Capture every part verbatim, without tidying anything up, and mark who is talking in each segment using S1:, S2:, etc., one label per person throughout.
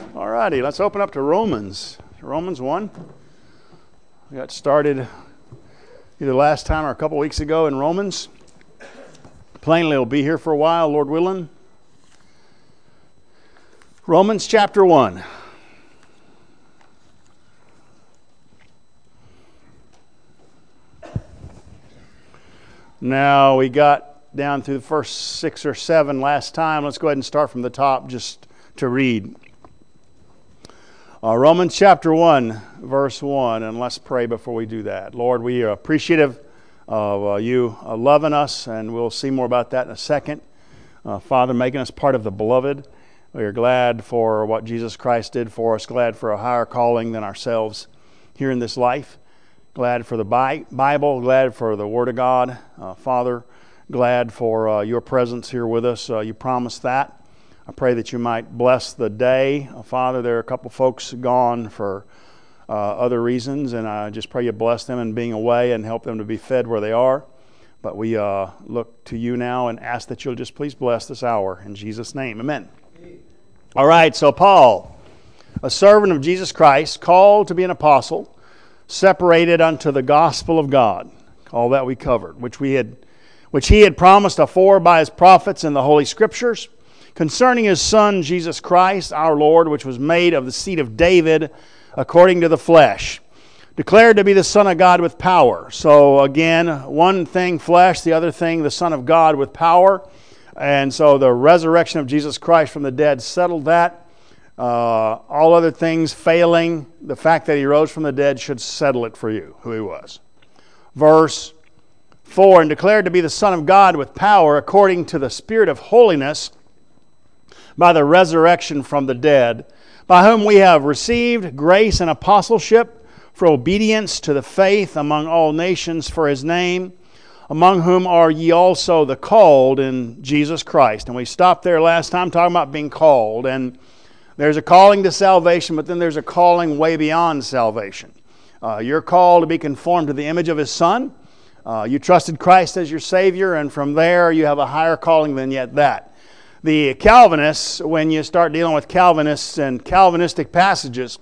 S1: All righty, let's open up to Romans. Romans one. We got started either last time or a couple weeks ago in Romans. Plainly, we'll be here for a while, Lord willing. Romans chapter one. Now, we got down through the first six or seven last time. Let's go ahead and start from the top just to read. Uh, Romans chapter one, verse one, and let's pray before we do that. Lord, we are appreciative of uh, you uh, loving us, and we'll see more about that in a second. Uh, Father, making us part of the beloved. We are glad for what Jesus Christ did for us, glad for a higher calling than ourselves here in this life. Glad for the Bi- Bible, glad for the Word of God. Uh, Father, glad for uh, your presence here with us. Uh, you promised that. I pray that you might bless the day. Uh, Father, there are a couple folks gone for uh, other reasons, and I just pray you bless them in being away and help them to be fed where they are. But we uh, look to you now and ask that you'll just please bless this hour. In Jesus' name, amen. Amen. All right, so Paul, a servant of Jesus Christ, called to be an apostle, separated unto the gospel of God, all that we covered, which we had, which he had promised afore by his prophets in the Holy Scriptures, concerning his Son Jesus Christ, our Lord, which was made of the seed of David, according to the flesh, declared to be the Son of God with power. So again, one thing flesh, the other thing the Son of God with power. And so the resurrection of Jesus Christ from the dead settled that. Uh, all other things failing, the fact that he rose from the dead should settle it for you, who he was. Verse four, and declared to be the Son of God with power according to the Spirit of holiness by the resurrection from the dead, by whom we have received grace and apostleship for obedience to the faith among all nations for his name, among whom are ye also the called in Jesus Christ. And we stopped there last time talking about being called, and there's a calling to salvation, but then there's a calling way beyond salvation. Uh, you're called to be conformed to the image of his Son. Uh, you trusted Christ as your Savior, and from there you have a higher calling than yet that. The Calvinists, when you start dealing with Calvinists and Calvinistic passages,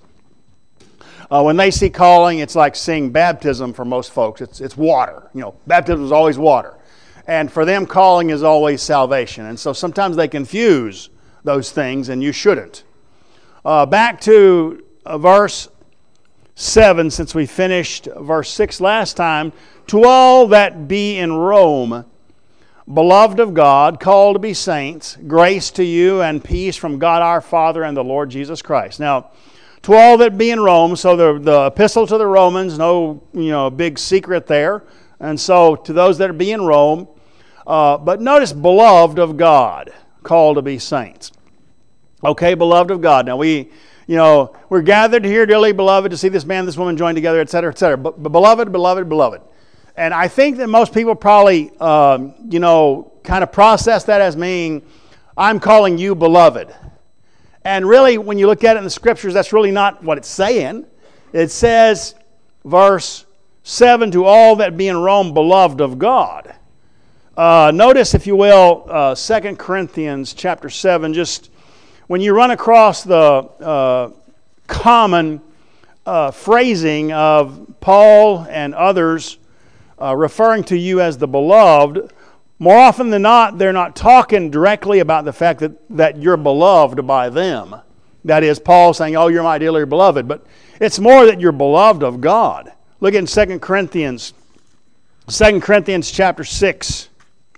S1: uh, when they see calling, it's like seeing baptism for most folks. It's, it's water. You know, baptism is always water. And for them, calling is always salvation. And so sometimes they confuse those things, and you shouldn't. Uh, back to uh, verse seven, since we finished verse six last time. To all that be in Rome, beloved of God, called to be saints, grace to you and peace from God our Father and the Lord Jesus Christ. Now, to all that be in Rome, so the, the epistle to the Romans, no you know big secret there. And so to those that be in Rome, uh, but notice beloved of God, called to be saints. Okay, beloved of God. Now we, you know, we're gathered here, dearly beloved, to see this man, this woman joined together, et cetera, et cetera. But, but beloved, beloved, beloved. And I think that most people probably, um, you know, kind of process that as meaning, I'm calling you beloved. And really, when you look at it in the Scriptures, that's really not what it's saying. It says, verse seven, to all that be in Rome, beloved of God. Uh, notice, if you will, uh, Second Corinthians chapter seven, just when you run across the uh, common uh, phrasing of Paul and others uh, referring to you as the beloved, more often than not, they're not talking directly about the fact that, that you're beloved by them. That is, Paul saying, oh, you're my dearly beloved. But it's more that you're beloved of God. Look in Second Corinthians, Second Corinthians chapter six.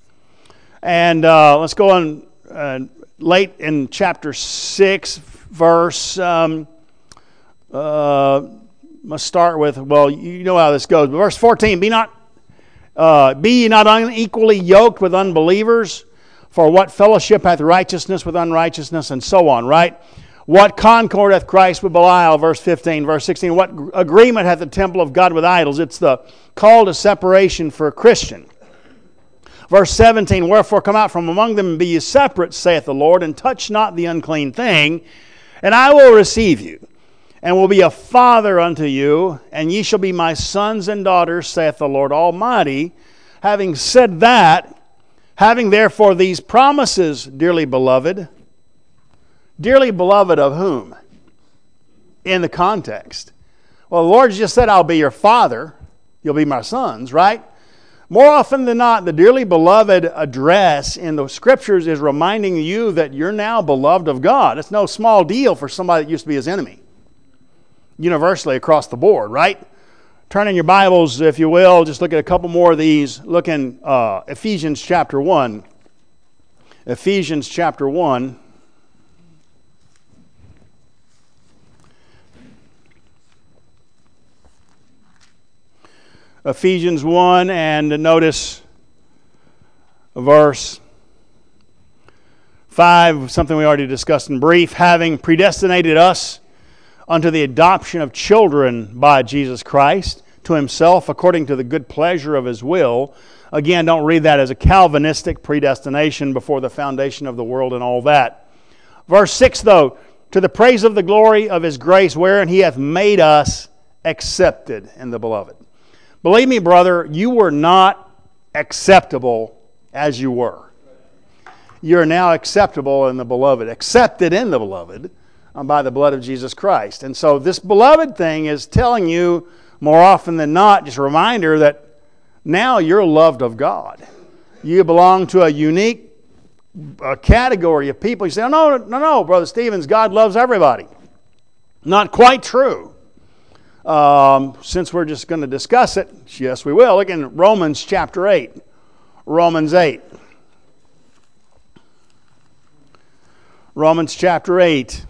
S1: And uh, let's go on uh, late in chapter six, verse, um, uh, let's start with, well, you know how this goes. But verse fourteen, be not, uh, be ye not unequally yoked with unbelievers, for what fellowship hath righteousness with unrighteousness, and so on, right? What concord hath Christ with Belial, verse fifteen, verse sixteen, what agreement hath the temple of God with idols? It's the call to separation for a Christian. Verse seventeen, wherefore come out from among them and be ye separate, saith the Lord, and touch not the unclean thing, and I will receive you, and will be a father unto you, and ye shall be my sons and daughters, saith the Lord Almighty. Having said that, having therefore these promises, dearly beloved, dearly beloved of whom? in the context. Well, the Lord just said, I'll be your father. You'll be my sons, right? More often than not, the dearly beloved address in the Scriptures is reminding you that you're now beloved of God. It's no small deal for somebody that used to be his enemy. Universally across the board, right? Turn in your Bibles, if you will. Just look at a couple more of these. Look in uh, Ephesians chapter one. Ephesians chapter one. Ephesians one, and notice verse five, something we already discussed in brief. Having predestinated us unto the adoption of children by Jesus Christ to himself according to the good pleasure of his will. Again, don't read that as a Calvinistic predestination before the foundation of the world and all that. Verse six, though, to the praise of the glory of his grace, wherein he hath made us accepted in the beloved. Believe me, brother, you were not acceptable as you were. You're now acceptable in the beloved, accepted in the beloved by the blood of Jesus Christ. And so this beloved thing is telling you more often than not, just a reminder that now you're loved of God. You belong to a unique uh, category of people. You say, oh, no, no, no, Brother Stevens, God loves everybody. Not quite true. Um, since we're just going to discuss it, yes, we will. Look in Romans chapter eight. Romans eight. Romans chapter eight.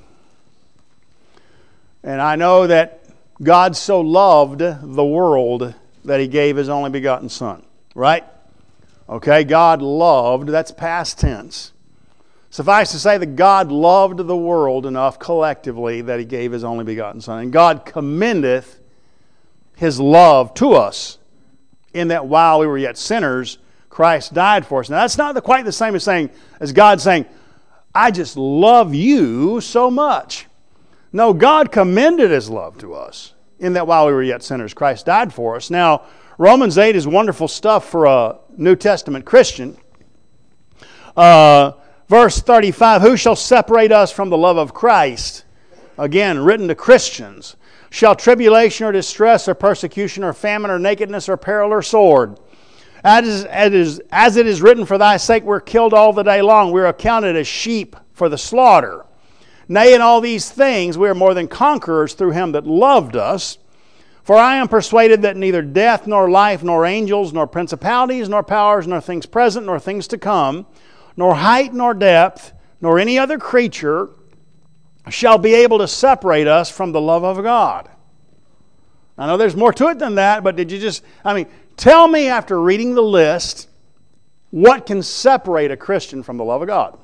S1: And I know that God so loved the world that he gave his only begotten Son. Right? Okay, God loved, that's past tense. Suffice to say that God loved the world enough collectively that he gave his only begotten Son. And God commendeth his love to us in that while we were yet sinners, Christ died for us. Now that's not the, quite the same as saying, as God saying, I just love you so much. No, God commended his love to us in that while we were yet sinners, Christ died for us. Now, Romans eight is wonderful stuff for a New Testament Christian. Uh... Verse thirty-five, who shall separate us from the love of Christ? Again, written to Christians. Shall tribulation or distress or persecution or famine or nakedness or peril or sword? As, as, as it is written, for thy sake we're killed all the day long. We're accounted as sheep for the slaughter. Nay, in all these things we are more than conquerors through him that loved us. For I am persuaded that neither death nor life nor angels nor principalities nor powers nor things present nor things to come, nor height nor depth, nor any other creature shall be able to separate us from the love of God. I know there's more to it than that, but did you just, I mean, tell me after reading the list, what can separate a Christian from the love of God?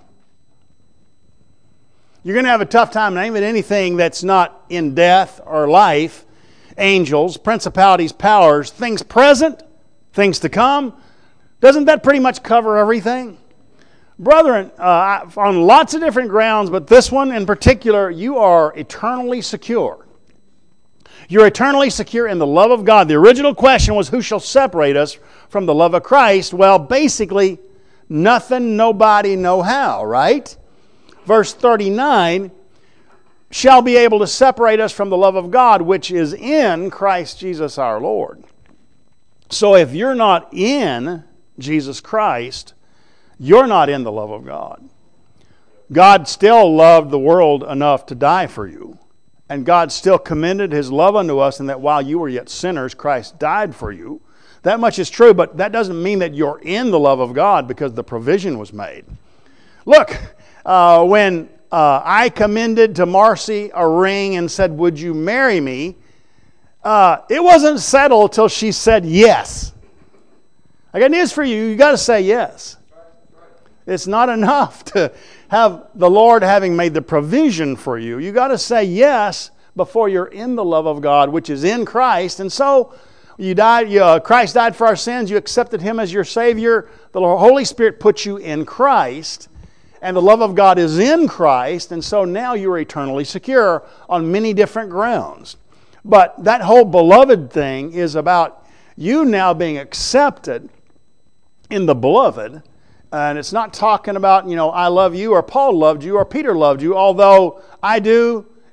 S1: You're going to have a tough time naming anything that's not in death or life, angels, principalities, powers, things present, things to come. Doesn't that pretty much cover everything? Brethren, uh, on lots of different grounds, but this one in particular, you are eternally secure. You're eternally secure in the love of God. The original question was, who shall separate us from the love of Christ? Well, basically, nothing, nobody, no how, right? Verse thirty-nine, shall be able to separate us from the love of God, which is in Christ Jesus our Lord. So if you're not in Jesus Christ, you're not in the love of God. God still loved the world enough to die for you. And God still commended his love unto us in that while you were yet sinners, Christ died for you. That much is true, but that doesn't mean that you're in the love of God because the provision was made. Look, uh, when uh, I commended to Marcy a ring and said, would you marry me? Uh, it wasn't settled till she said yes. I got news for you. You got to say yes. It's not enough to have the Lord having made the provision for you. You got to say yes before you're in the love of God, which is in Christ. And so you died. You, uh, Christ died for our sins. You accepted him as your Savior. The Holy Spirit put you in Christ, and the love of God is in Christ. And so now you're eternally secure on many different grounds. But that whole beloved thing is about you now being accepted in the beloved. And it's not talking about, you know, I love you or Paul loved you or Peter loved you, although I do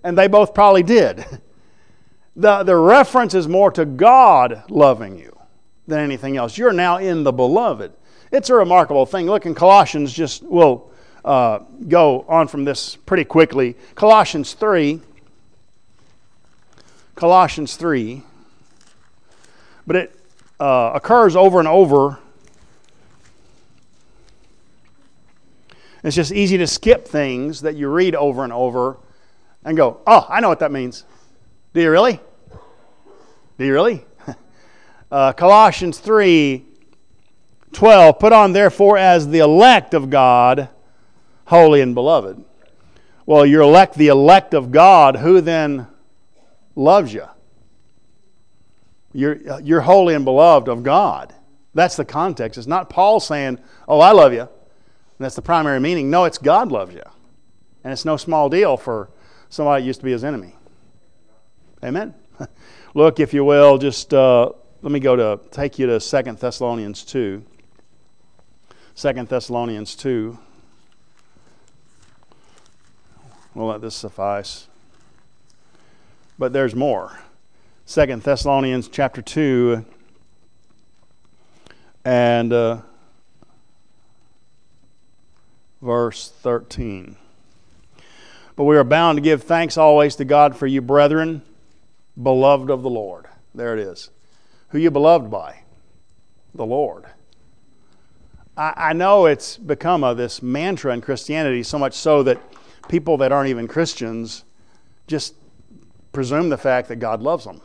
S1: And they both probably did. The, the reference is more to God loving you than anything else. You're now in the beloved. It's a remarkable thing. Look in Colossians, just we'll uh, go on from this pretty quickly. Colossians three. Colossians three. But it uh, occurs over and over. It's just easy to skip things that you read over and over and go, oh, I know what that means. Do you really? Do you really? uh, Colossians three twelve, put on therefore as the elect of God, holy and beloved. Well, you're elect, the elect of God, who then loves you? You're, you're holy and beloved of God. That's the context. It's not Paul saying, oh, I love you. That's the primary meaning. No, it's God loves you. And it's no small deal for somebody that used to be his enemy. Amen? Look, if you will, just uh, let me go to, take you to Second Thessalonians two. Second Thessalonians two. We'll let this suffice. But there's more. Second Thessalonians chapter two. And uh, verse thirteen. But we are bound to give thanks always to God for you, brethren, beloved of the Lord. There it is. Who you beloved by? The Lord. I, I know it's become a, this mantra in Christianity, so much so that people that aren't even Christians just presume the fact that God loves them.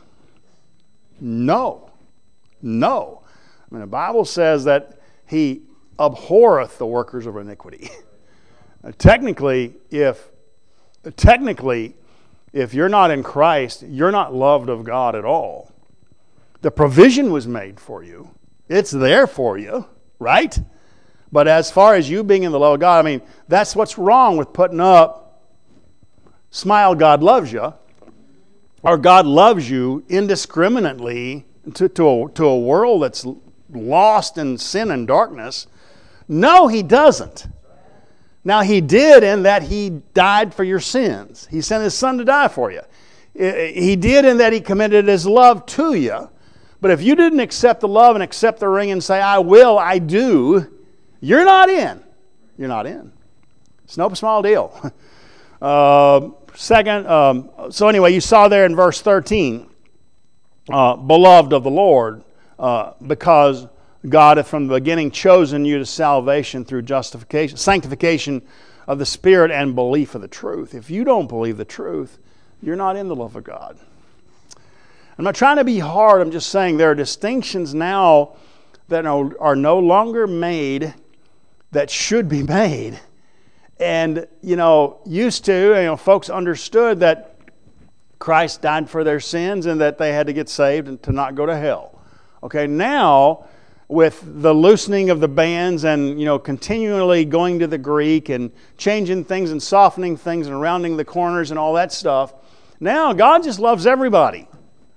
S1: No. No. I mean, the Bible says that He abhorreth the workers of iniquity. Technically, if technically, if you're not in Christ, you're not loved of God at all. The provision was made for you. It's there for you, right? But as far as you being in the love of God, I mean, that's what's wrong with putting up, smile, God loves you, or God loves you indiscriminately to, to, a, to a world that's lost in sin and darkness. No, He doesn't. Now, He did in that He died for your sins. He sent His Son to die for you. He did in that He committed His love to you. But if you didn't accept the love and accept the ring and say, I will, I do, you're not in. You're not in. It's no small deal. Uh, second, um, so anyway, you saw there in verse thirteen, uh, beloved of the Lord, uh, because God hath from the beginning chosen you to salvation through justification, sanctification of the Spirit and belief of the truth. If you don't believe the truth, you're not in the love of God. I'm not trying to be hard. I'm just saying there are distinctions now that are no longer made that should be made. And, you know, used to, you know, folks understood that Christ died for their sins and that they had to get saved and to not go to hell. Okay, now, with the loosening of the bands and, you know, continually going to the Greek and changing things and softening things and rounding the corners and all that stuff, now God just loves everybody.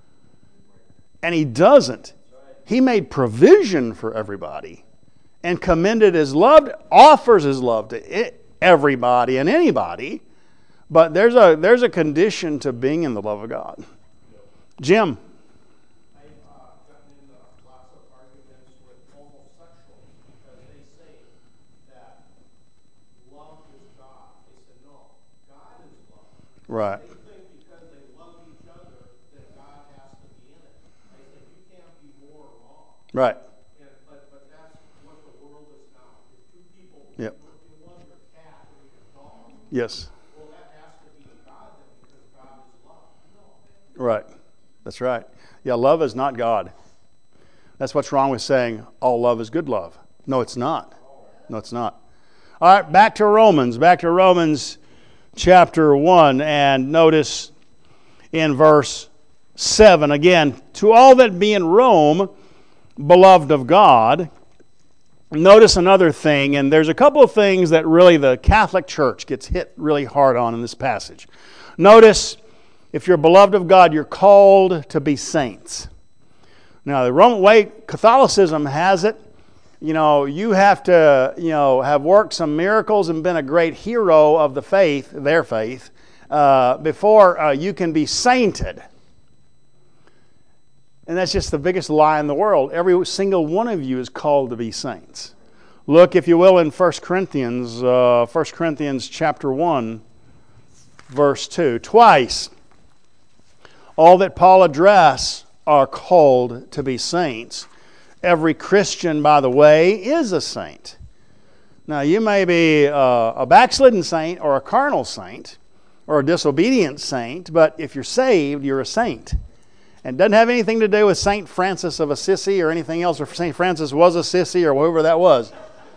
S1: And He doesn't. He made provision for everybody and commended His love, offers His love to everybody and anybody. But there's a there's a condition to being in the love of God. Jim. Right.
S2: They think because they love each other that God has to be in it. They think you can't be more wrong.
S1: Right.
S2: And, but, but that's what the world is now. If two people,
S1: yep.
S2: you love your cat or your dog.
S1: Yes.
S2: Well, that has to be God then because God is love. No.
S1: Right. That's right. Yeah, love is not God. That's what's wrong with saying all love is good love. No, it's not. No, it's not. All right, back to Romans. Back to Romans chapter one, and notice in verse seven again, to all that be in Rome, beloved of God. Notice another thing, and there's a couple of things that really the Catholic Church gets hit really hard on in this passage. Notice, if you're beloved of God, you're called to be saints. Now, the Roman way Catholicism has it, you know, you have to, you know, have worked some miracles and been a great hero of the faith, their faith, uh, before uh, you can be sainted. And that's just the biggest lie in the world. Every single one of you is called to be saints. Look, if you will, in First Corinthians, uh, First Corinthians chapter one, verse two. Twice, all that Paul addressed are called to be saints. Every Christian, by the way, is a saint. Now, you may be uh, a backslidden saint or a carnal saint or a disobedient saint, but if you're saved, you're a saint. And it doesn't have anything to do with Saint Francis of Assisi or anything else, or Saint Francis was a sissy or whoever that was.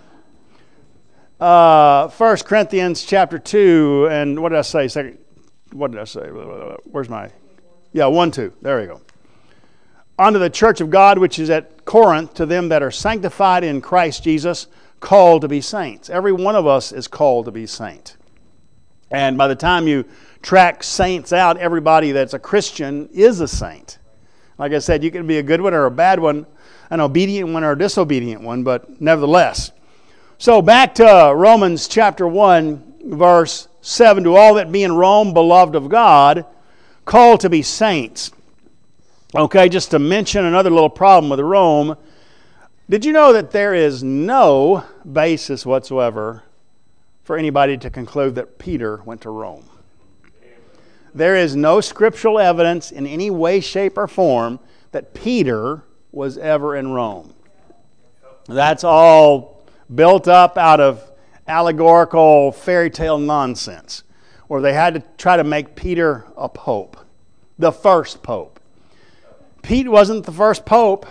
S1: Uh, First Corinthians chapter two, and what did I say? Second, what did I say? Where's my... Yeah, one, two. There we go. Unto the church of God which is at Corinth, to them that are sanctified in Christ Jesus, called to be saints. Every one of us is called to be saint. And by the time you track saints out, everybody that's a Christian is a saint. Like I said, you can be a good one or a bad one, an obedient one or a disobedient one, but nevertheless. So back to Romans chapter one, verse seven. To all that be in Rome, beloved of God, called to be saints. Okay, just to mention another little problem with Rome. Did you know that there is no basis whatsoever for anybody to conclude that Peter went to Rome? There is no scriptural evidence in any way, shape, or form that Peter was ever in Rome. That's all built up out of allegorical fairy tale nonsense, where they had to try to make Peter a pope, the first pope. Pete wasn't the first pope.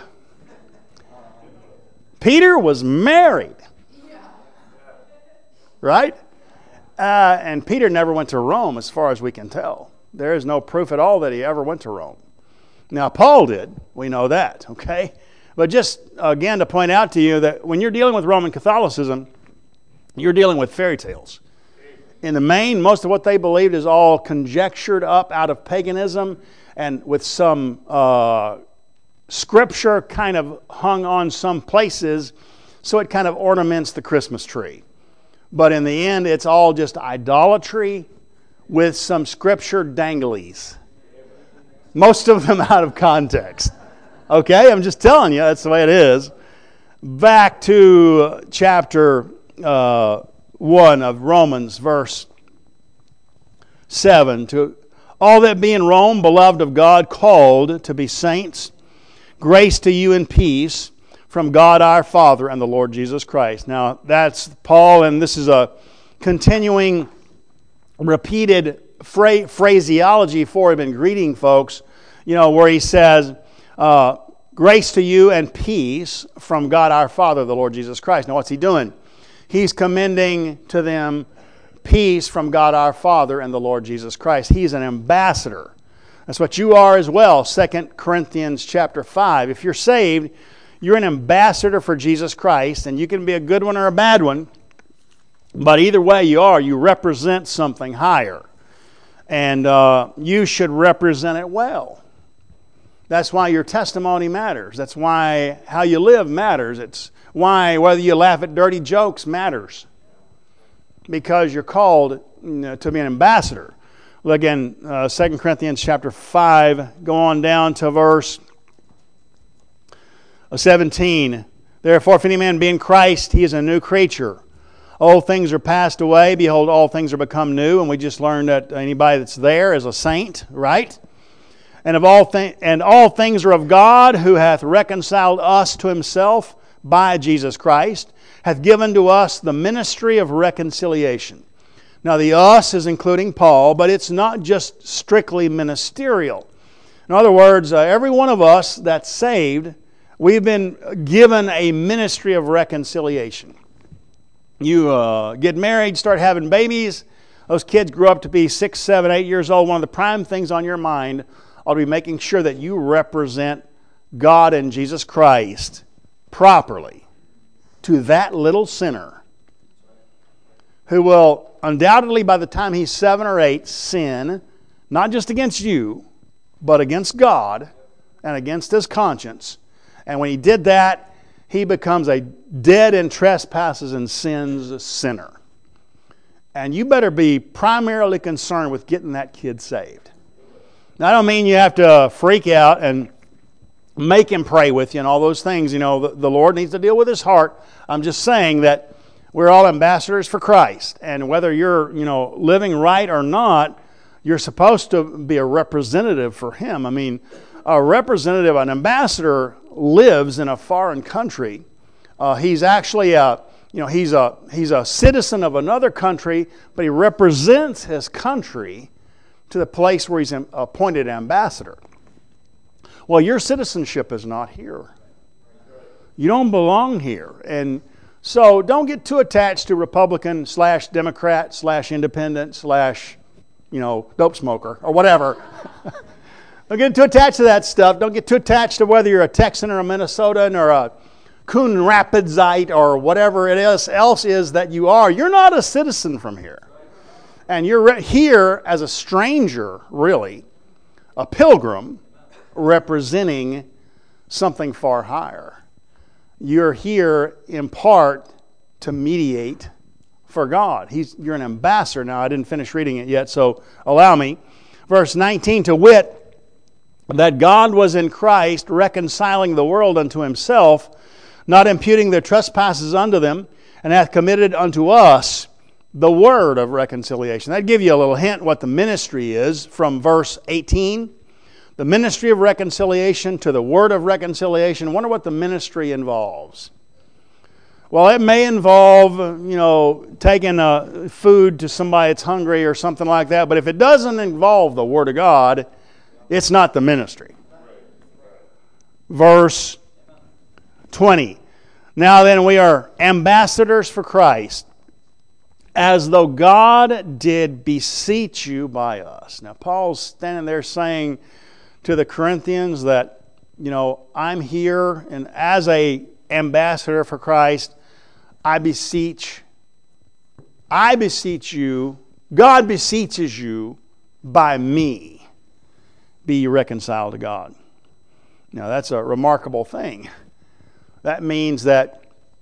S1: Peter was married. Right? Uh, and Peter never went to Rome as far as we can tell. There is no proof at all that he ever went to Rome. Now, Paul did. We know that, okay? But just, again, to point out to you that when you're dealing with Roman Catholicism, you're dealing with fairy tales. In the main, most of what they believed is all conjectured up out of paganism and with some uh, scripture kind of hung on some places, so it kind of ornaments the Christmas tree. But in the end, it's all just idolatry with some scripture danglies. Most of them out of context. Okay, I'm just telling you, that's the way it is. Back to chapter uh, one of Romans, verse seven. To all that be in Rome, beloved of God, called to be saints, grace to you and peace from God our Father and the Lord Jesus Christ. Now, that's Paul, and this is a continuing, repeated phra- phraseology for him in greeting folks, you know, where he says, uh, grace to you and peace from God our Father, the Lord Jesus Christ. Now, what's he doing? He's commending to them peace from God our Father and the Lord Jesus Christ. He's an ambassador. That's what you are as well. Second Corinthians chapter five. If you're saved, you're an ambassador for Jesus Christ, and you can be a good one or a bad one, but either way you are, you represent something higher. And uh, you should represent it well. That's why your testimony matters. That's why how you live matters. It's why whether you laugh at dirty jokes matters. Because you're called, you know, to be an ambassador. Look in uh, Second Corinthians chapter five, go on down to verse seventeen. Therefore, if any man be in Christ, he is a new creature. Old things are passed away. Behold, all things are become new. And we just learned that anybody that's there is a saint, right? And of all thi- and all things are of God, who hath reconciled us to himself by Jesus Christ, hath given to us the ministry of reconciliation. Now, the us is including Paul, but it's not just strictly ministerial. In other words, uh, every one of us that's saved, we've been given a ministry of reconciliation. You uh, get married, start having babies. Those kids grow up to be six, seven, eight years old. One of the prime things on your mind ought to be making sure that you represent God and Jesus Christ properly to that little sinner who will undoubtedly, by the time he's seven or eight, sin, not just against you, but against God and against his conscience. And when he did that, he becomes a dead in trespasses and sins sinner. And you better be primarily concerned with getting that kid saved. Now, I don't mean you have to freak out and make him pray with you and all those things. You know, the, the Lord needs to deal with his heart. I'm just saying that we're all ambassadors for Christ. And whether you're, you know, living right or not, you're supposed to be a representative for him. I mean, a representative, an ambassador lives in a foreign country. Uh, he's actually a, you know, he's a he's a citizen of another country, but he represents his country to the place where he's appointed ambassador. Well, your citizenship is not here. You don't belong here. And so don't get too attached to Republican slash Democrat slash independent slash, you know, dope smoker or whatever. Don't get too attached to that stuff. Don't get too attached to whether you're a Texan or a Minnesotan or a Coon Rapidsite or whatever it is else is that you are. You're not a citizen from here. And you're re- here as a stranger, really, a pilgrim representing something far higher. You're here in part to mediate for God. He's, you're an ambassador. Now, I didn't finish reading it yet, so allow me. Verse nineteen, to wit, that God was in Christ reconciling the world unto himself, not imputing their trespasses unto them, and hath committed unto us the word of reconciliation. That'd give you a little hint what the ministry is from verse eighteen. The ministry of reconciliation to the word of reconciliation. I wonder what the ministry involves. Well, it may involve, you know, taking uh, food to somebody that's hungry or something like that, but if it doesn't involve the word of God, it's not the ministry. Verse twenty. Now then, we are ambassadors for Christ, as though God did beseech you by us. Now, Paul's standing there saying to the Corinthians that, you know, I'm here, and as a ambassador for Christ, I beseech, I beseech you, God beseeches you by me, be you reconciled to God. Now, that's a remarkable thing. That means that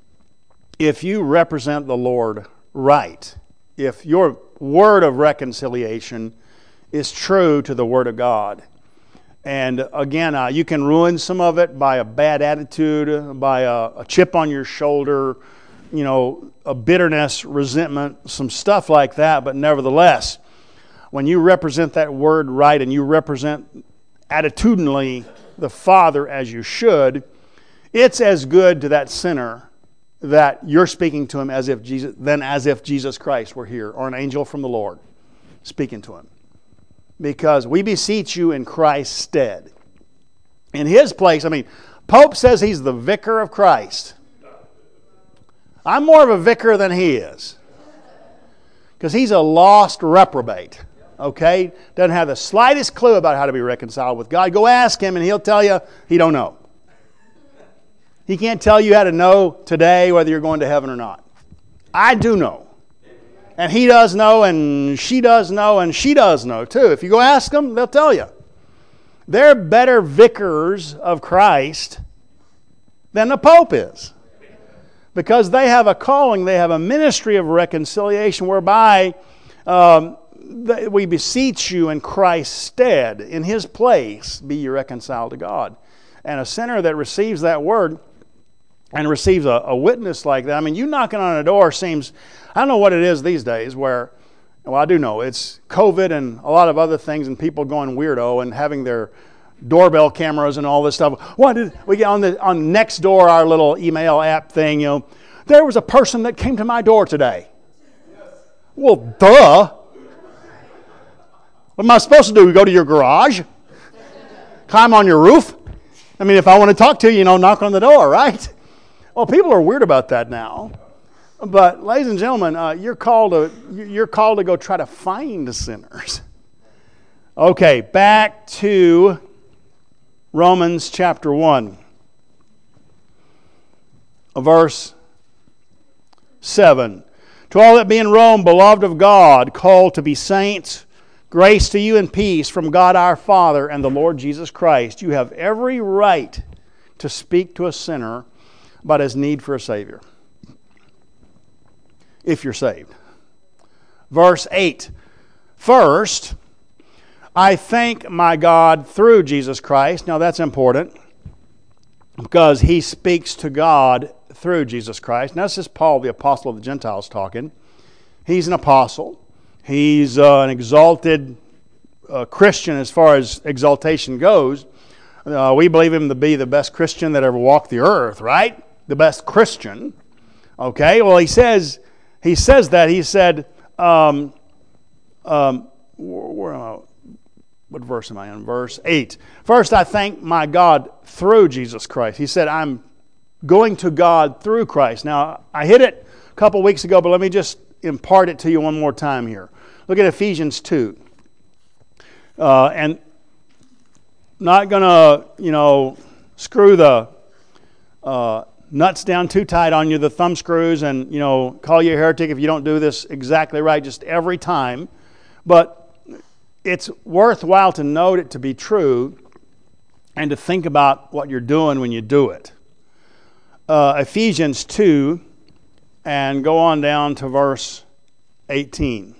S1: if you represent the Lord right, if your word of reconciliation is true to the word of God, and again, uh, you can ruin some of it by a bad attitude, by a, a chip on your shoulder, you know, a bitterness, resentment, some stuff like that. But nevertheless, when you represent that word right and you represent attitudinally the Father as you should, it's as good to that sinner that you're speaking to him as if Jesus, than as if Jesus Christ were here or an angel from the Lord speaking to him. Because we beseech you in Christ's stead. In his place, I mean, Pope says he's the vicar of Christ. I'm more of a vicar than he is. Because he's a lost reprobate. Okay? Doesn't have the slightest clue about how to be reconciled with God. Go ask him and he'll tell you he don't know. He can't tell you how to know today whether you're going to heaven or not. I do know. And he does know, and she does know, and she does know too. If you go ask them, they'll tell you. They're better vicars of Christ than the Pope is. Because they have a calling, they have a ministry of reconciliation whereby um, we beseech you in Christ's stead, in his place, be ye reconciled to God. And a sinner that receives that word and receives a, a witness like that, I mean, you knocking on a door seems, I don't know what it is these days where, well, I do know, it's COVID and a lot of other things and people going weirdo and having their doorbell cameras and all this stuff. What did we get on the on Nextdoor, our little email app thing, you know, there was a person that came to my door today. Yes. Well, duh. What am I supposed to do? Go to your garage? Climb on your roof? I mean, if I want to talk to you, you know, knock on the door, right? Well, people are weird about that now. But, ladies and gentlemen, uh, you're called to you're called to go try to find sinners. Okay, back to Romans chapter one, verse seven. To all that be in Rome, beloved of God, called to be saints, grace to you and peace from God our Father and the Lord Jesus Christ. You have every right to speak to a sinner about his need for a Savior, if you're saved. verse eight. First, I thank my God through Jesus Christ. Now that's important because he speaks to God through Jesus Christ. Now this is Paul, the apostle of the Gentiles, talking. He's an apostle. He's uh, an exalted uh, Christian as far as exaltation goes. Uh, we believe him to be the best Christian that ever walked the earth, right? The best Christian. Okay, well he says, he says that, he said, um, um, where, where, what verse am I in? Verse eight. First I thank my God through Jesus Christ. He said, I'm going to God through Christ. Now, I hit it a couple weeks ago, but let me just impart it to you one more time here. Look at Ephesians two. Uh, and not going to, you know, screw the uh, nuts down too tight on you, the thumb screws, and, you know, call you a heretic if you don't do this exactly right just every time. But it's worthwhile to note it to be true and to think about what you're doing when you do it. Uh, Ephesians two, and go on down to verse eighteen.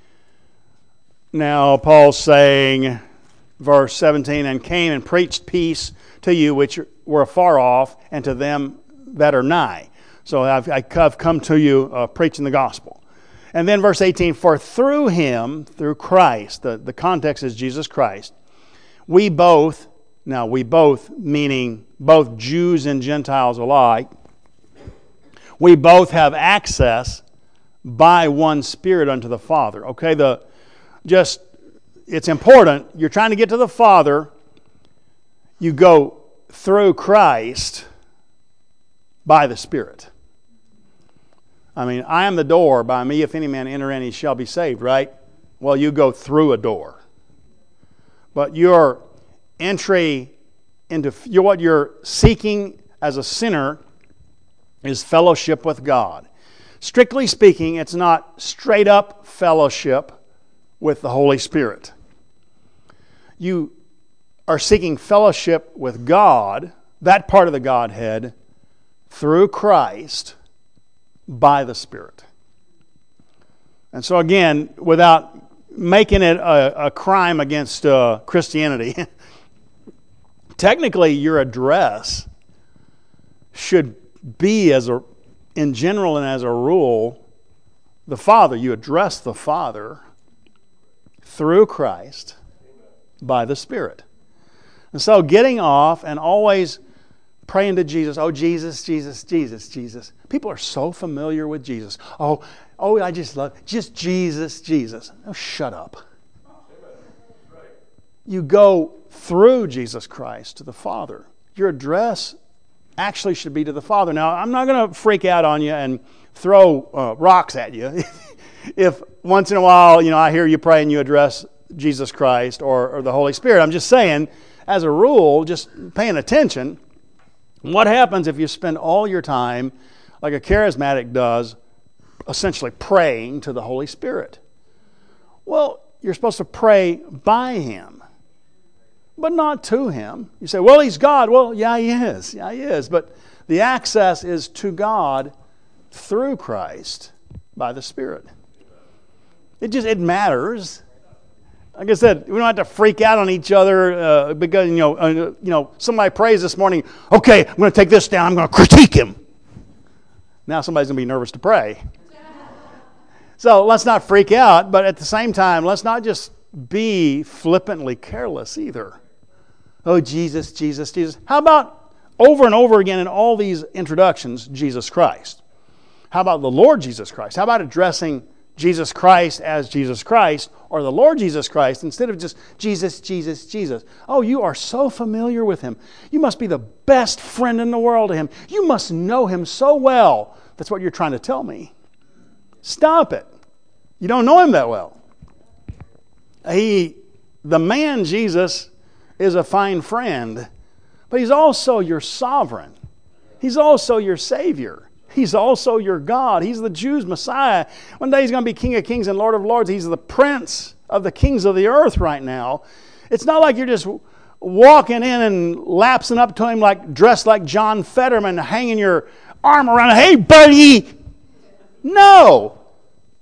S1: Now, Paul's saying, verse seventeen, and came and preached peace to you which were afar off, and to them that are nigh. So I've, I've come to you uh, preaching the gospel. And then verse eighteen, for through him, through Christ, the, the context is Jesus Christ, we both, now we both, meaning both Jews and Gentiles alike, we both have access by one Spirit unto the Father. Okay, the just, it's important. You're trying to get to the Father. You go through Christ by the Spirit. I mean, I am the door. By me, if any man enter in, he shall be saved, right? Well, you go through a door. But your entry into, you're, what you're seeking as a sinner is fellowship with God. Strictly speaking, it's not straight up fellowship with the Holy Spirit. You are seeking fellowship with God, that part of the Godhead, through Christ by the Spirit. And so again, without making it a, a crime against uh, Christianity, technically your address should be, as a, in general and as a rule, the Father. You address the Father through Christ by the Spirit. And so getting off and always praying to Jesus, oh, Jesus, Jesus, Jesus, Jesus. People are so familiar with Jesus. Oh, oh, I just love, just Jesus, Jesus. Oh, shut up. You go through Jesus Christ to the Father. Your address actually should be to the Father. Now, I'm not going to freak out on you and throw uh, rocks at you. If once in a while, you know, I hear you pray and you address Jesus Christ or, or the Holy Spirit. I'm just saying, as a rule, just paying attention, what happens if you spend all your time, like a charismatic does, essentially praying to the Holy Spirit? Well, you're supposed to pray by Him, but not to Him. You say, well, He's God. Well, yeah, He is. Yeah, He is. But the access is to God through Christ by the Spirit. It just, it matters. Like I said, we don't have to freak out on each other uh, because, you know, uh, you know, somebody prays this morning, okay, I'm going to take this down, I'm going to critique him. Now somebody's going to be nervous to pray. So let's not freak out, but at the same time, let's not just be flippantly careless either. Oh, Jesus, Jesus, Jesus. How about over and over again in all these introductions, Jesus Christ? How about the Lord Jesus Christ? How about addressing Jesus Christ as Jesus Christ, or the Lord Jesus Christ, instead of just Jesus, Jesus, Jesus? Oh, you are so familiar with Him. You must be the best friend in the world to Him. You must know Him so well. That's what you're trying to tell me. Stop it. You don't know Him that well. He, the man Jesus, is a fine friend, but He's also your sovereign. He's also your Savior. He's also your God. He's the Jews' Messiah. One day He's going to be King of Kings and Lord of Lords. He's the Prince of the kings of the earth right now. It's not like you're just walking in and lapsing up to Him like dressed like John Fetterman, hanging your arm around Him. Hey, buddy! No!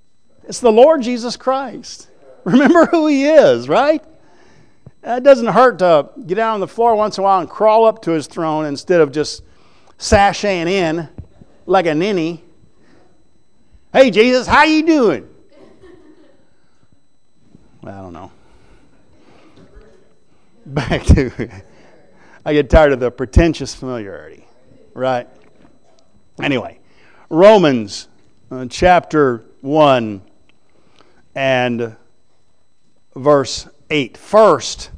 S1: It's the Lord Jesus Christ. Remember who He is, right? It doesn't hurt to get down on the floor once in a while and crawl up to His throne instead of just sashaying in like a ninny. Hey, Jesus, how you doing? I don't know. Back to, I get tired of the pretentious familiarity, right? Anyway, Romans uh, chapter one and verse eight. First,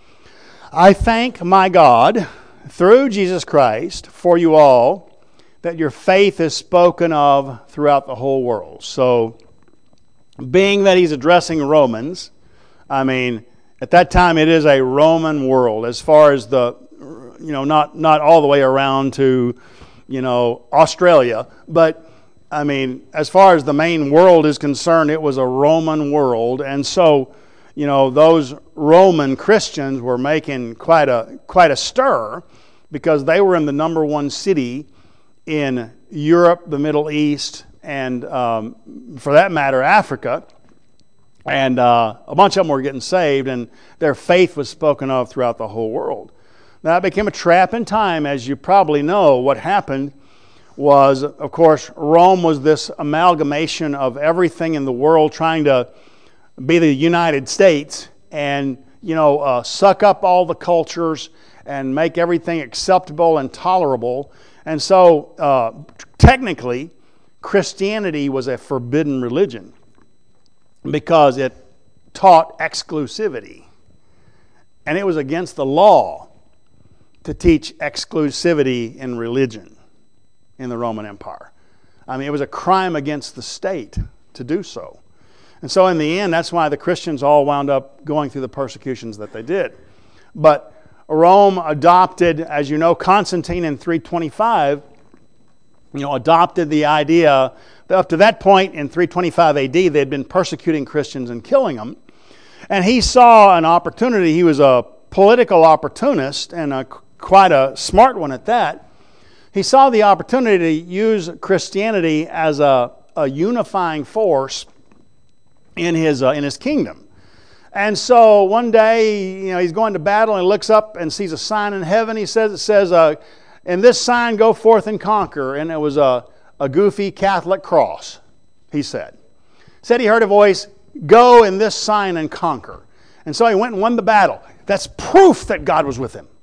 S1: I thank my God through Jesus Christ for you all, that your faith is spoken of throughout the whole world. So, being that he's addressing Romans, I mean, at that time it is a Roman world as far as the, you know, not, not all the way around to, you know, Australia, but I mean, as far as the main world is concerned, it was a Roman world. And so, you know, those Roman Christians were making quite a quite a stir because they were in the number one city in Europe, the Middle East, and um, for that matter, Africa. And uh, a bunch of them were getting saved, and their faith was spoken of throughout the whole world. Now, it became a trap in time, as you probably know. What happened was, of course, Rome was this amalgamation of everything in the world trying to be the United States and, you know, uh, suck up all the cultures and make everything acceptable and tolerable. And so, uh, technically, Christianity was a forbidden religion because it taught exclusivity. And it was against the law to teach exclusivity in religion in the Roman Empire. I mean, it was a crime against the state to do so. And so in the end, that's why the Christians all wound up going through the persecutions that they did. But Rome adopted, as you know, Constantine in three twenty-five, you know, adopted the idea that up to that point in three twenty-five A D, they had been persecuting Christians and killing them. And he saw an opportunity. He was a political opportunist and a, quite a smart one at that. He saw the opportunity to use Christianity as a, a unifying force in his uh, in his kingdom. And so one day, you know, he's going to battle and he looks up and sees a sign in heaven. He says, it says, uh, "In this sign, go forth and conquer." And it was a, a goofy Catholic cross, he said. Said he heard a voice, "Go in this sign and conquer." And so he went and won the battle. That's proof that God was with him.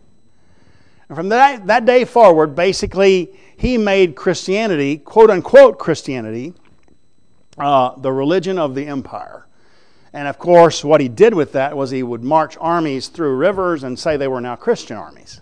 S1: And from that, that day forward, basically, he made Christianity, quote unquote Christianity, uh, the religion of the empire. And of course, what he did with that was he would march armies through rivers and say they were now Christian armies.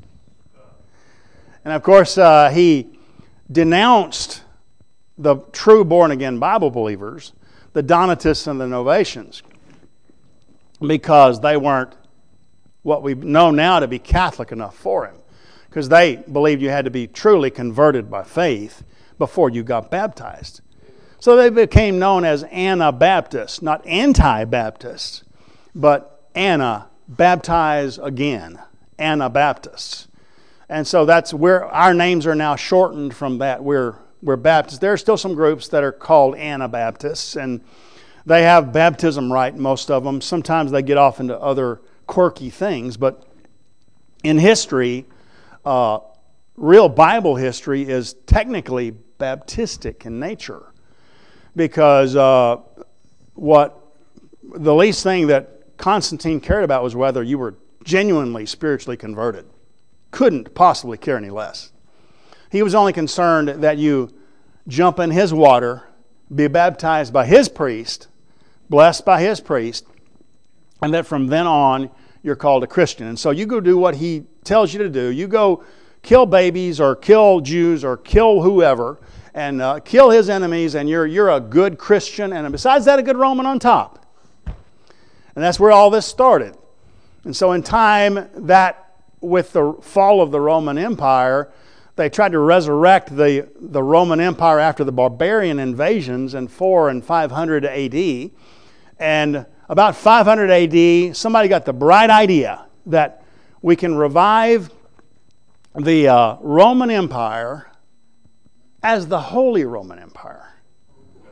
S1: And of course, uh, he denounced the true born-again Bible believers, the Donatists and the Novatians, because they weren't what we know now to be Catholic enough for him. Because they believed you had to be truly converted by faith before you got baptized. So they became known as Anabaptists, not anti-Baptists, but Anna, baptize again, Anabaptists. And so that's where our names are now shortened from that. We're, we're Baptists. There are still some groups that are called Anabaptists, and they have baptism right, most of them. Sometimes they get off into other quirky things, but in history, uh, real Bible history is technically Baptistic in nature, because uh, what the least thing that Constantine cared about was whether you were genuinely spiritually converted. Couldn't possibly care any less. He was only concerned that you jump in his water, be baptized by his priest, blessed by his priest, and that from then on, you're called a Christian. And so you go do what he tells you to do. You go kill babies or kill Jews or kill whoever and uh, kill his enemies, and you're, you're a good Christian, and besides that, a good Roman on top. And that's where all this started. And so in time, that with the fall of the Roman Empire, they tried to resurrect the, the Roman Empire after the barbarian invasions in four and five hundred A D. And about five hundred A D, somebody got the bright idea that we can revive the uh, Roman Empire as the Holy Roman Empire.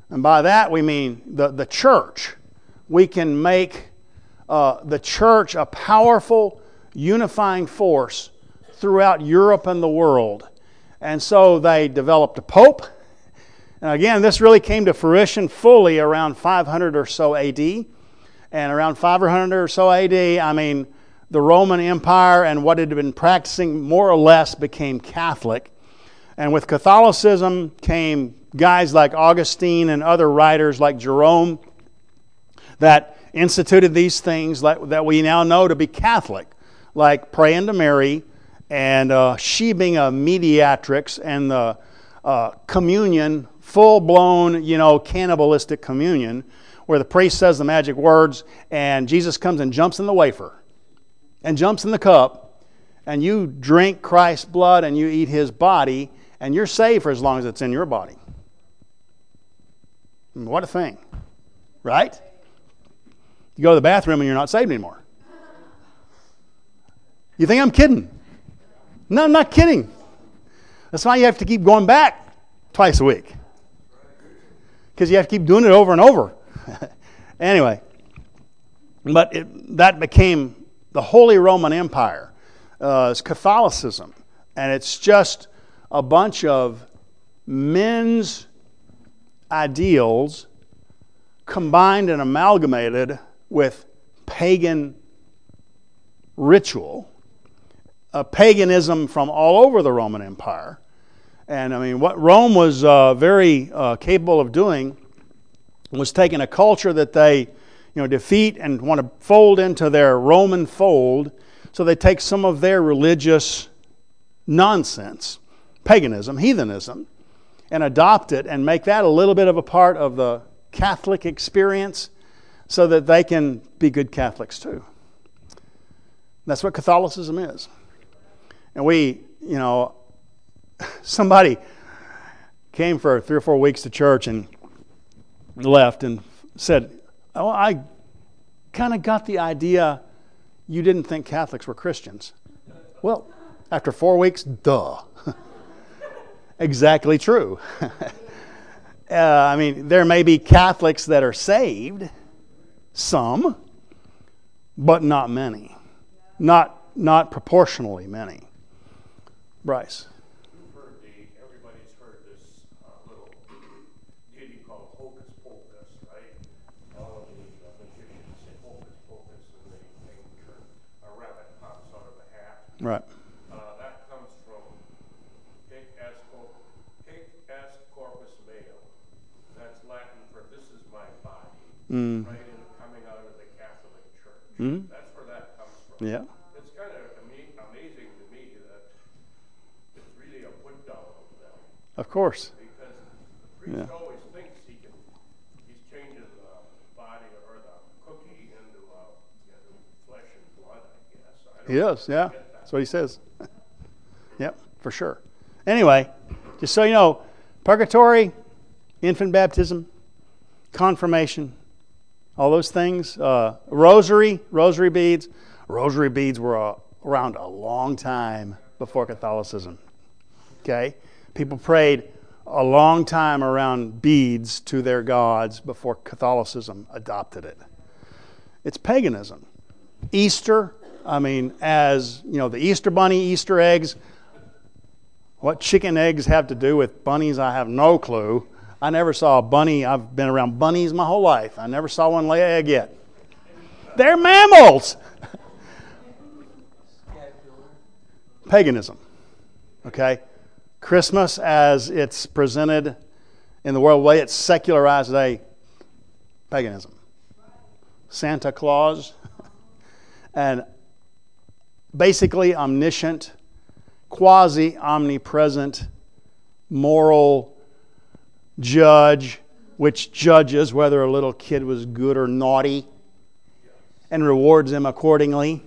S1: And by that we mean the, the church. We can make uh, the church a powerful, unifying force throughout Europe and the world. And so they developed a pope. And again, this really came to fruition fully around five hundred or so A D. And around five hundred or so A D, I mean, the Roman Empire and what it had been practicing more or less became Catholic. And with Catholicism came guys like Augustine and other writers like Jerome that instituted these things like, that we now know to be Catholic, like praying to Mary, and uh, she being a mediatrix, and the uh, communion, full-blown, you know, cannibalistic communion, where the priest says the magic words, and Jesus comes and jumps in the wafer, and jumps in the cup, and you drink Christ's blood, and you eat His body, and you're saved for as long as it's in your body. What a thing, right? You go to the bathroom and you're not saved anymore. You think I'm kidding? No, I'm not kidding. That's why you have to keep going back twice a week. Because you have to keep doing it over and over. Anyway, but it, that became the Holy Roman Empire. Uh, it's Catholicism. And it's just a bunch of men's ideals combined and amalgamated with pagan ritual, uh, paganism from all over the Roman Empire. And I mean, what Rome was uh, very uh, capable of doing was taking a culture that they, you know, defeat and want to fold into their Roman fold. So they take some of their religious nonsense, paganism, heathenism, and adopt it and make that a little bit of a part of the Catholic experience so that they can be good Catholics too. That's what Catholicism is. And we, you know, somebody came for three or four weeks to church and left and said, oh, I kind of got the idea you didn't think Catholics were Christians. Well, after four weeks, duh. Exactly true. uh, I mean, there may be Catholics that are saved, some, but not many. Not, not proportionally many. Bryce.
S2: You've heard the, everybody's heard this uh, little ditty called Hocus Pocus, right? All of the uh, magicians say Hocus Pocus, and they, they turn a rabbit pops out of a hat.
S1: Right.
S2: Uh, that comes from Hic est corpus meo. That's Latin for this is my body,
S1: Mm.
S2: right? And coming out of the Catholic Church.
S1: Mm.
S2: That's where that comes from.
S1: Yeah.
S2: It's kind of ama- amazing to me that it's really a put down of them.
S1: Of course.
S2: Because the priest
S1: Yeah.
S2: always thinks he can, he's changing the body or the cookie into uh, you know, flesh and blood, I guess. I don't
S1: He is, yeah.
S2: get that.
S1: That's what he says. Yep, for sure. Anyway, just so you know, purgatory, infant baptism, confirmation, all those things, uh, rosary, rosary beads. Rosary beads were uh, around a long time before Catholicism. Okay? People prayed a long time around beads to their gods before Catholicism adopted it. It's paganism. Easter, I mean, as, you know, the Easter bunny, Easter eggs. What chicken eggs have to do with bunnies, I have no clue. I never saw a bunny. I've been around bunnies my whole life. I never saw one lay an egg yet. They're mammals. Paganism. Okay? Christmas, as it's presented in the world, the way it's secularized today, paganism. Santa Claus, and basically omniscient, quasi-omnipresent, moral judge, which judges whether a little kid was good or naughty and rewards them accordingly.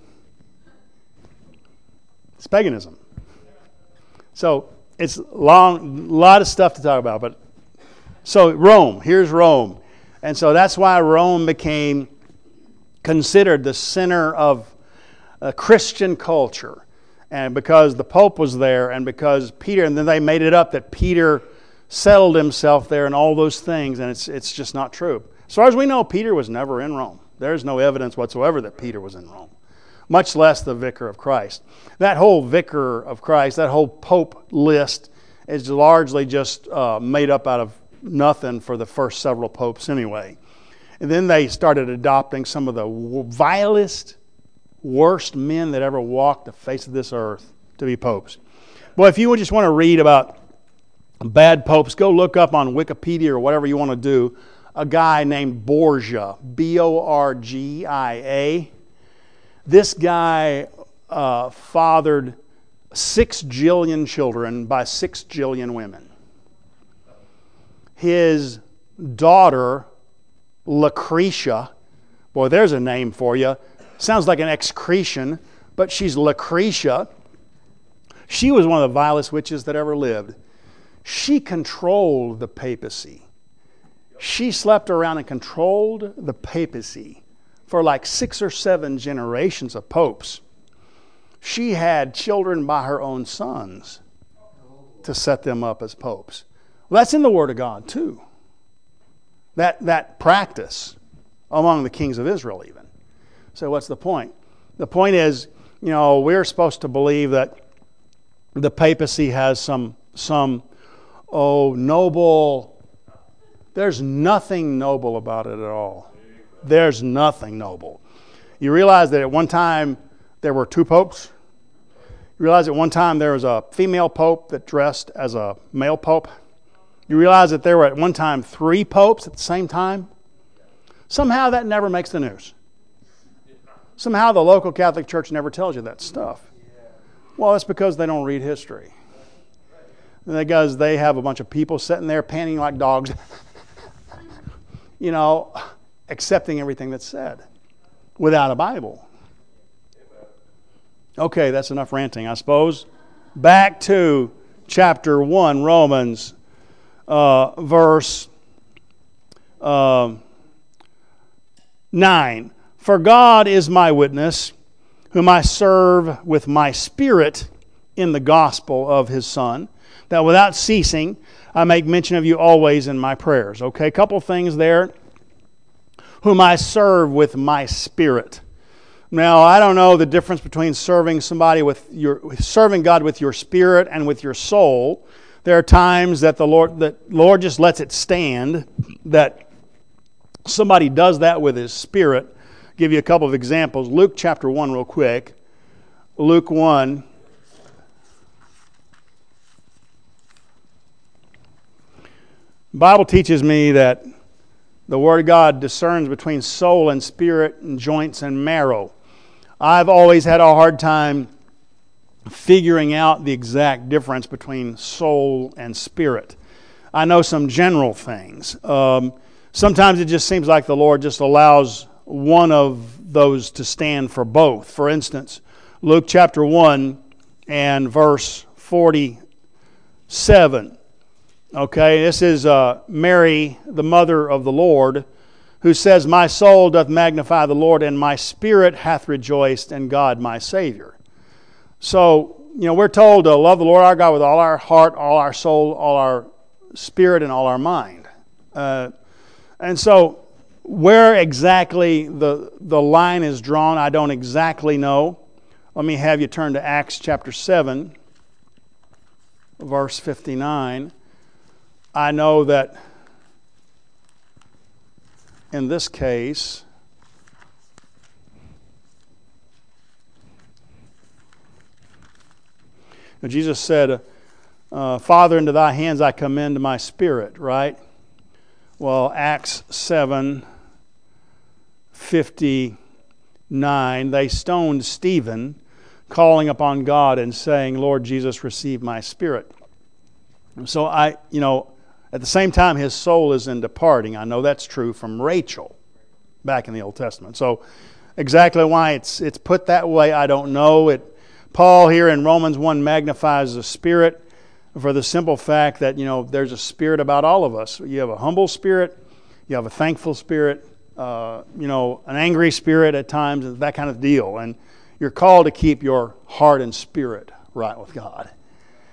S1: It's paganism. So it's long, a lot of stuff to talk about. But so Rome, here's Rome. And so that's why Rome became considered the center of a Christian culture. And because the Pope was there, and because Peter, and then they made it up that Peter settled himself there and all those things, and it's it's just not true. As far as we know, Peter was never in Rome. There's no evidence whatsoever that Peter was in Rome, much less the vicar of Christ. That whole vicar of Christ, that whole pope list is largely just uh, made up out of nothing for the first several popes anyway. And then they started adopting some of the vilest, worst men that ever walked the face of this earth to be popes. Boy, if you just want to read about bad popes, go look up on Wikipedia or whatever you want to do, a guy named Borgia, B O R G I A. This guy uh, fathered six jillion children by six jillion women. His daughter, Lucretia, boy, there's a name for you. Sounds like an excretion, but she's Lucretia. She was one of the vilest witches that ever lived. She controlled the papacy. She slept around and controlled the papacy for like six or seven generations of popes. She had children by her own sons to set them up as popes. Well, that's in the Word of God too. That, that practice among the kings of Israel even. So what's the point? The point is, you know, we're supposed to believe that the papacy has some, some oh, noble... There's nothing noble about it at all. There's nothing noble. You realize that at one time there were two popes? You realize at one time there was a female pope that dressed as a male pope? You realize that there were at one time three popes at the same time? Somehow that never makes the news. Somehow the local Catholic Church never tells you that stuff. Well, that's because they don't read history. Because they have a bunch of people sitting there panting like dogs, you know, accepting everything that's said without a Bible. Okay, that's enough ranting, I suppose. Back to chapter one, Romans, uh, verse uh, nine. For God is my witness, whom I serve with my spirit in the gospel of His Son, that without ceasing I make mention of you always in my prayers. Okay, a couple things there. Whom I serve with my spirit. Now, I don't know the difference between serving somebody with your serving God with your spirit and with your soul. There are times that the Lord that Lord just lets it stand that somebody does that with his spirit. I'll give you a couple of examples. Luke chapter one real quick. Luke one. The Bible teaches me that the Word of God discerns between soul and spirit and joints and marrow. I've always had a hard time figuring out the exact difference between soul and spirit. I know some general things. Um, sometimes it just seems like the Lord just allows one of those to stand for both. For instance, Luke chapter one and verse forty-seven. Okay, this is uh, Mary, the mother of the Lord, who says, my soul doth magnify the Lord, and my spirit hath rejoiced in God my Savior. So, you know, we're told to love the Lord our God with all our heart, all our soul, all our spirit, and all our mind. Uh, and so, where exactly the, the line is drawn, I don't exactly know. Let me have you turn to Acts chapter seven, verse fifty-nine. I know that in this case, Jesus said, uh, Father, into thy hands I commend my spirit, right? Well, Acts seven fifty-nine, they stoned Stephen, calling upon God and saying, Lord Jesus, receive my spirit. So I, you know, at the same time, his soul is in departing. I know that's true from Rachel back in the Old Testament. So exactly why it's it's put that way, I don't know. It Paul here in Romans one magnifies the Spirit for the simple fact that, you know, there's a spirit about all of us. You have a humble spirit, you have a thankful spirit, uh, you know, an angry spirit at times, that kind of deal. And you're called to keep your heart and spirit right with God.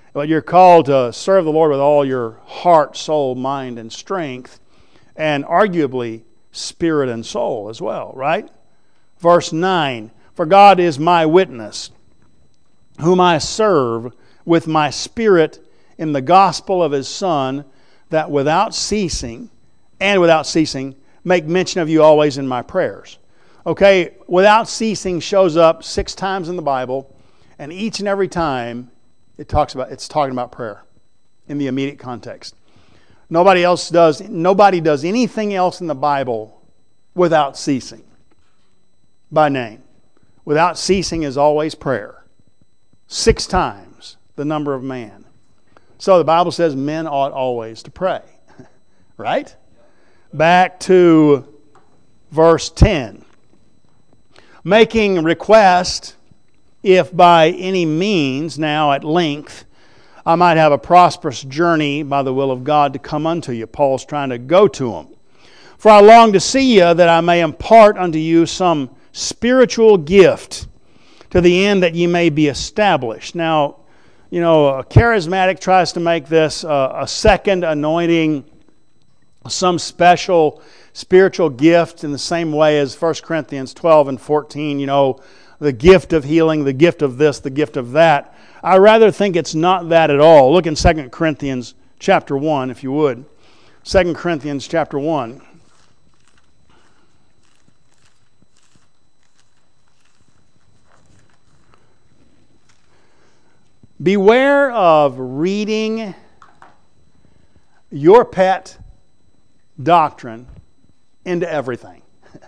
S1: But you're called to serve the Lord with all your heart, soul, mind, and strength, and arguably spirit and soul as well, right? Verse nine, for God is my witness, whom I serve with my spirit in the gospel of His Son, that without ceasing, and without ceasing, make mention of you always in my prayers. Okay, without ceasing shows up six times in the Bible, and each and every time it talks about it's talking about prayer in the immediate context. Nobody else does nobody does anything else in the Bible without ceasing. By name. Without ceasing is always prayer. Six times the number of man. So the Bible says men ought always to pray. Right? Back to verse ten. Making request, if by any means now at length I might have a prosperous journey by the will of God to come unto you. Paul's trying to go to them. For I long to see you, that I may impart unto you some spiritual gift, to the end that ye may be established. Now, you know, a charismatic tries to make this uh, a second anointing, some special spiritual gift in the same way as First Corinthians twelve and fourteen, you know, the gift of healing, the gift of this, the gift of that. I rather think it's not that at all. Look in Second Corinthians chapter one, if you would. Second Corinthians chapter one. Beware of reading your pet doctrine into everything.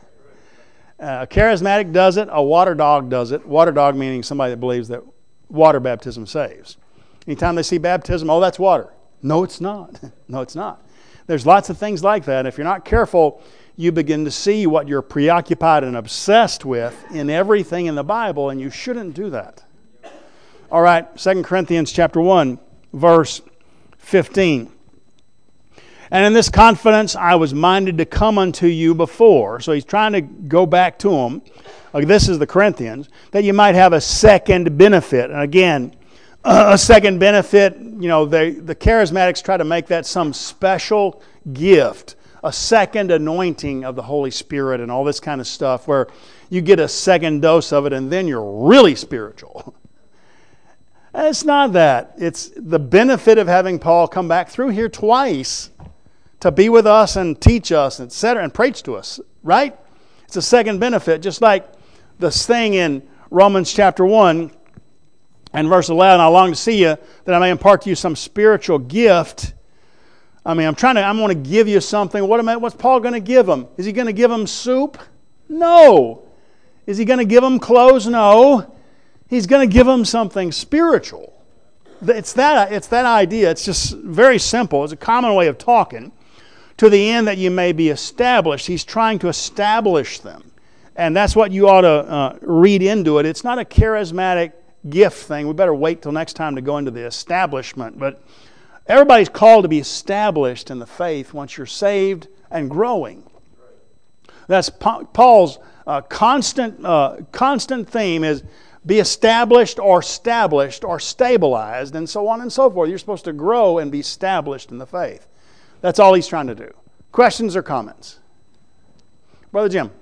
S1: A charismatic does it, a water dog does it. Water dog meaning somebody that believes that water baptism saves. Anytime they see baptism, oh, that's water. No, it's not. No, it's not. There's lots of things like that. If you're not careful, you begin to see what you're preoccupied and obsessed with in everything in the Bible, and you shouldn't do that. All right, Second Corinthians chapter one, verse fifteen. And in this confidence I was minded to come unto you before. So he's trying to go back to them. Like this is the Corinthians. That you might have a second benefit. And again, a second benefit, you know, they, the charismatics try to make that some special gift. A second anointing of the Holy Spirit and all this kind of stuff where you get a second dose of it and then you're really spiritual. It's not that. It's the benefit of having Paul come back through here twice to be with us and teach us, et cetera, and preach to us, right? It's a second benefit, just like this thing in Romans chapter one and verse eleven, I long to see you, that I may impart to you some spiritual gift. I mean, I'm trying to, I'm going to give you something. What am I, what's Paul going to give them? Is he going to give them soup? No. Is he going to give them clothes? No. He's going to give them something spiritual. It's that, it's that idea. It's just very simple. It's a common way of talking. To the end that you may be established. He's trying to establish them. And that's what you ought to uh, read into it. It's not a charismatic gift thing. We better wait till next time to go into the establishment. But everybody's called to be established in the faith once you're saved and growing. That's Paul's uh, constant, uh, constant theme is be established or established or stabilized and so on and so forth. You're supposed to grow and be established in the faith. That's all he's trying to do. Questions or comments? Brother Jim.